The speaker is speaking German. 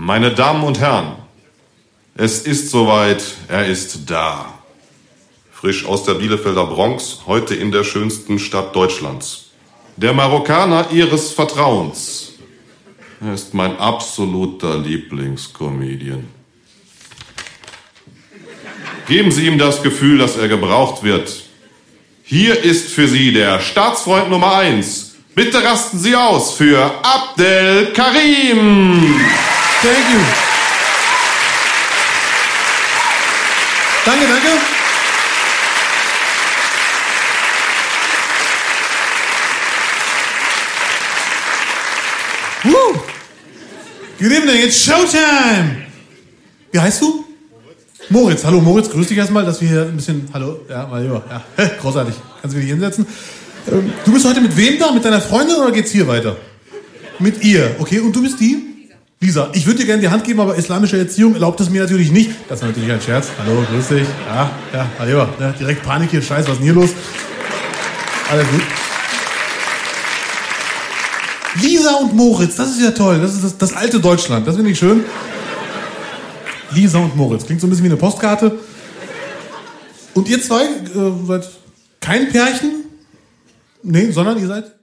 Meine Damen und Herren, es ist soweit, er ist da. Frisch aus der Bielefelder Bronx, heute in der schönsten Stadt Deutschlands. Der Marokkaner Ihres Vertrauens. Er ist mein absoluter Lieblingscomedian. Geben Sie ihm das Gefühl, dass er gebraucht wird. Hier ist für Sie der Staatsfreund Nummer 1. Bitte rasten Sie aus für Abdel Karim. Thank you. Danke, danke. Woo. Good evening, it's Showtime. Wie heißt du? Moritz. Hallo Moritz, grüß dich erstmal, dass wir hier ein bisschen... Hallo, ja, mal lieber. Ja, großartig. Kannst du dich hinsetzen? Du bist heute mit wem da? Mit deiner Freundin oder geht's hier weiter? Mit ihr, okay. Und du bist die? Lisa. Ich würde dir gerne die Hand geben, aber islamische Erziehung erlaubt es mir natürlich nicht. Das war natürlich ein Scherz. Hallo, grüß dich. Ja, hallo. Ja, direkt Panik hier, Scheiß, was ist denn hier los? Alles gut. Lisa und Moritz, das ist ja toll. Das ist das alte Deutschland. Das finde ich schön. Lisa und Moritz. Klingt so ein bisschen wie eine Postkarte. Und ihr zwei seid kein Pärchen? Nee, sondern ihr seid...